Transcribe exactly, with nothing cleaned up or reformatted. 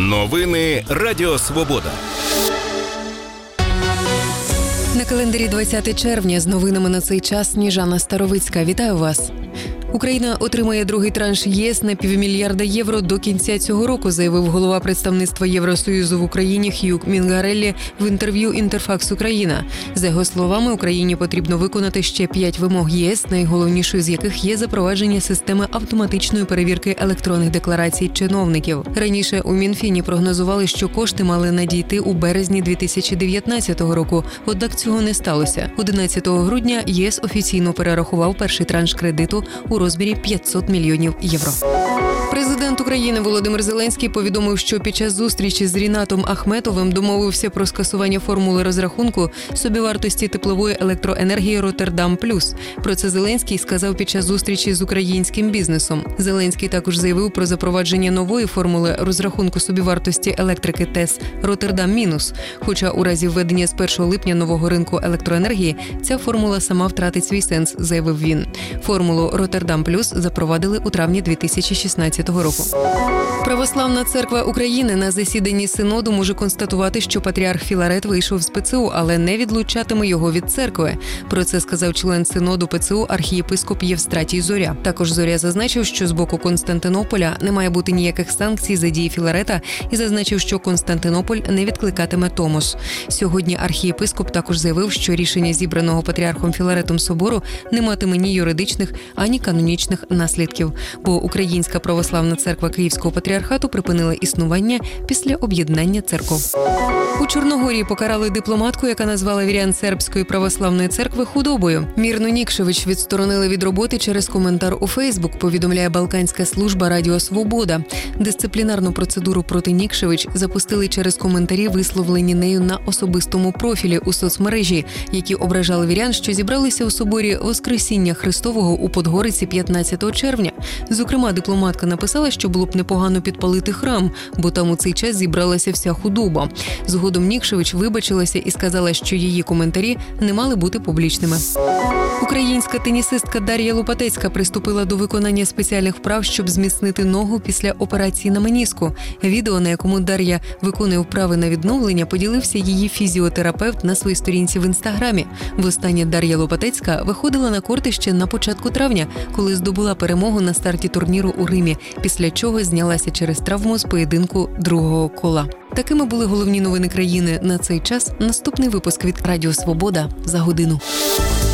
Новини Радіо Свобода. На календарі двадцяте червня з новинами на цей час Сніжана Старовицька. Вітаю вас. Україна отримає другий транш ЄС на півмільярда євро до кінця цього року, заявив голова представництва Євросоюзу в Україні Хью Мінгареллі в інтерв'ю «Інтерфакс Україна». За його словами, Україні потрібно виконати ще п'ять вимог ЄС, найголовнішою з яких є запровадження системи автоматичної перевірки електронних декларацій чиновників. Раніше у Мінфіні прогнозували, що кошти мали надійти у березні дві тисячі дев'ятнадцятого року, однак цього не сталося. одинадцятого грудня ЄС офіційно перерахував перший транш кредиту у розмірі п'ятсот мільйонів євро. Президент України Володимир Зеленський повідомив, що під час зустрічі з Рінатом Ахметовим домовився про скасування формули розрахунку собівартості теплової електроенергії «Роттердам плюс». Про це Зеленський сказав під час зустрічі з українським бізнесом. Зеленський також заявив про запровадження нової формули розрахунку собівартості електрики ТЕС «Роттердам мінус». Хоча у разі введення з першого липня нового ринку електроенергії ця формула сама втратить свій сенс, заявив він. Формулу «Роттердам плюс» запровадили у травні дві тисячі шістнадцятого року. Православна церква України на засіданні синоду може констатувати, що патріарх Філарет вийшов з ПЦУ, але не відлучатиме його від церкви. Про це сказав член синоду ПЦУ архієпископ Євстратій Зоря. Також Зоря зазначив, що з боку Константинополя не має бути ніяких санкцій за дії Філарета і зазначив, що Константинополь не відкликатиме Томос. Сьогодні архієпископ також заявив, що рішення зібраного патріархом Філаретом собору не матиме ні юридичних, ані канонічних наслідків, бо Українська православна церква Київського патріархату припинила існування після об'єднання церков. У Чорногорії покарали дипломатку, яка назвала вірян сербської православної церкви худобою. Мірну Нікшевич відсторонили від роботи через коментар у Фейсбук, повідомляє балканська служба Радіо Свобода. Дисциплінарну процедуру проти Нікшевич запустили через коментарі, висловлені нею на особистому профілі у соцмережі, які ображали вірян, що зібралися у соборі Воскресіння Христового у Подгориці п'ятнадцятого червня. Зокрема, дипломатка написала, що було б непогано підпалити храм, бо там у цей час зібралася вся худоба. Згодом Нікшевич вибачилася і сказала, що її коментарі не мали бути публічними. Українська тенісистка Дар'я Лопатецька приступила до виконання спеціальних вправ, щоб зміцнити ногу після операції на меніску. Відео, на якому Дар'я виконує вправи на відновлення, поділився її фізіотерапевт на своїй сторінці в Інстаграмі. Востаннє Дар'я Лопатецька виходила на корти ще на початку травня, коли здобула перемогу на старті турніру у Римі, після чого знялася через травму з поєдинку другого кола. Такими були головні новини країни на цей час. Наступний випуск від Радіо Свобода за годину.